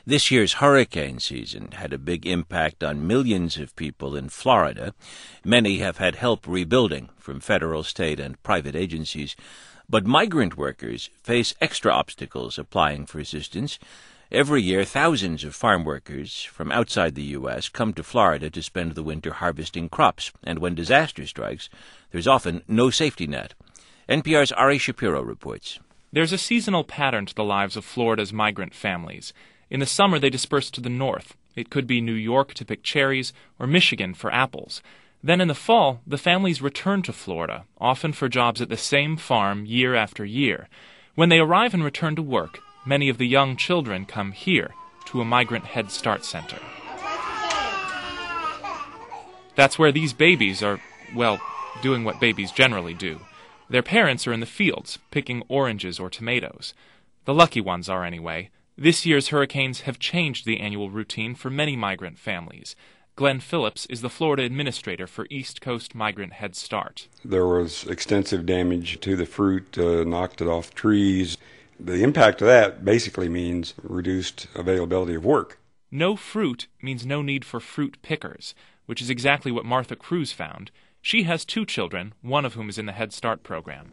This year's hurricane season had a big impact on millions of people in Florida. Many have had help rebuilding from federal, state, and private agencies. But migrant workers face extra obstacles applying for assistance. Every year, thousands of farm workers from outside the U.S. come to Florida to spend the winter harvesting crops, and when disaster strikes, there's often no safety net. NPR's Ari Shapiro reports. There's a seasonal pattern to the lives of Florida's migrant families. In the summer, they disperse to the north. It could be New York to pick cherries or Michigan for apples. Then in the fall, the families return to Florida, often for jobs at the same farm year after year. When they arrive and return to work, many of the young children come here to a Migrant Head Start Center. That's where these babies are, well, doing what babies generally do. Their parents are in the fields, picking oranges or tomatoes. The lucky ones are, anyway. This year's hurricanes have changed the annual routine for many migrant families. Glenn Phillips is the Florida administrator for East Coast Migrant Head Start. There was extensive damage to the fruit, knocked it off trees. The impact of that basically means reduced availability of work. No fruit means no need for fruit pickers, which is exactly what Martha Cruz found. She has 2 children, one of whom is in the Head Start program.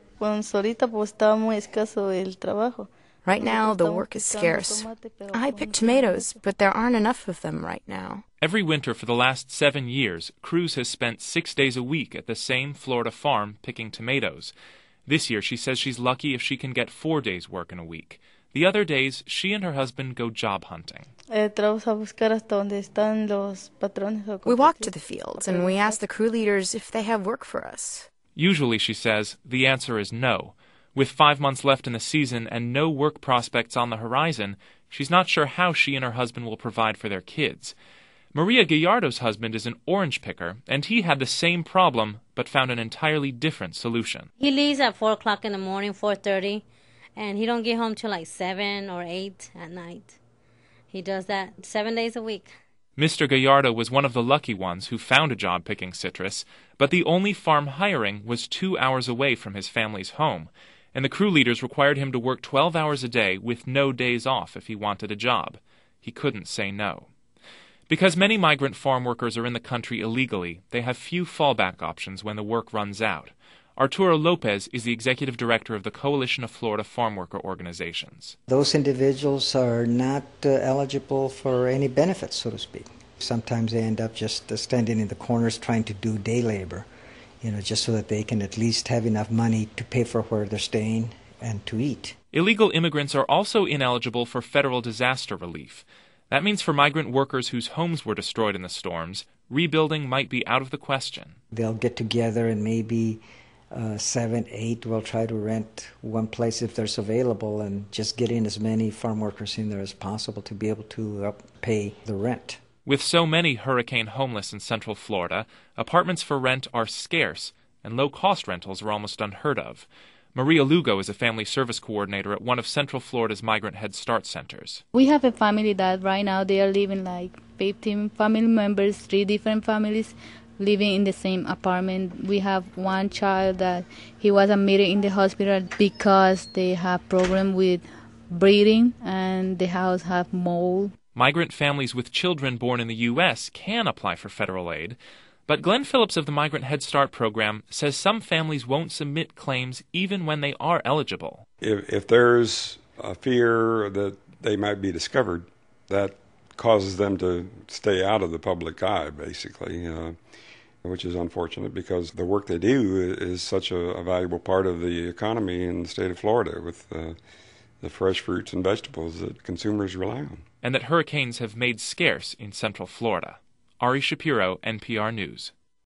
Right now, the work is scarce. I pick tomatoes, but there aren't enough of them right now. Every winter for the last 7 years, Cruz has spent 6 days a week at the same Florida farm picking tomatoes. This year, she says she's lucky if she can get 4 days' work in a week. The other days, she and her husband go job hunting. We walk to the fields and we ask the crew leaders if they have work for us. Usually, she says, the answer is no. With 5 months left in the season and no work prospects on the horizon, she's not sure how she and her husband will provide for their kids. Maria Gallardo's husband is an orange picker, and he had the same problem, but found an entirely different solution. He leaves at 4 o'clock in the morning, 4:30, and he don't get home till like 7 or 8 at night. He does that 7 days a week. Mr. Gallardo was one of the lucky ones who found a job picking citrus, but the only farm hiring was 2 hours away from his family's home, and the crew leaders required him to work 12 hours a day with no days off if he wanted a job. He couldn't say no. Because many migrant farm workers are in the country illegally, they have few fallback options when the work runs out. Arturo Lopez is the executive director of the Coalition of Florida Farm Worker Organizations. Those individuals are not eligible for any benefits, so to speak. Sometimes they end up just standing in the corners trying to do day labor, just so that they can at least have enough money to pay for where they're staying and to eat. Illegal immigrants are also ineligible for federal disaster relief. That means for migrant workers whose homes were destroyed in the storms, rebuilding might be out of the question. They'll get together and maybe 7, 8 will try to rent one place if there's available and just get in as many farm workers in there as possible to be able to pay the rent. With so many hurricane homeless in Central Florida, apartments for rent are scarce, and low-cost rentals are almost unheard of. Maria Lugo is a family service coordinator at one of Central Florida's Migrant Head Start centers. We have a family that right now they are living like 15 family members, 3 different families living in the same apartment. We have one child that he was admitted in the hospital because they have problem with breathing and the house have mold. Migrant families with children born in the U.S. can apply for federal aid, but Glenn Phillips of the Migrant Head Start program says some families won't submit claims even when they are eligible. If there's a fear that they might be discovered, that causes them to stay out of the public eye, basically, which is unfortunate because the work they do is such a valuable part of the economy in the state of Florida with the fresh fruits and vegetables that consumers rely on. And that hurricanes have made scarce in Central Florida. Ari Shapiro, NPR News.